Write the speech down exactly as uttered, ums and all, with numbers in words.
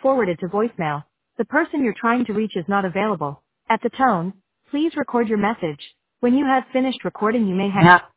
forwarded to voicemail. The person you're trying to reach is not available. At the tone, please record your message. When you have finished recording, you may hang up.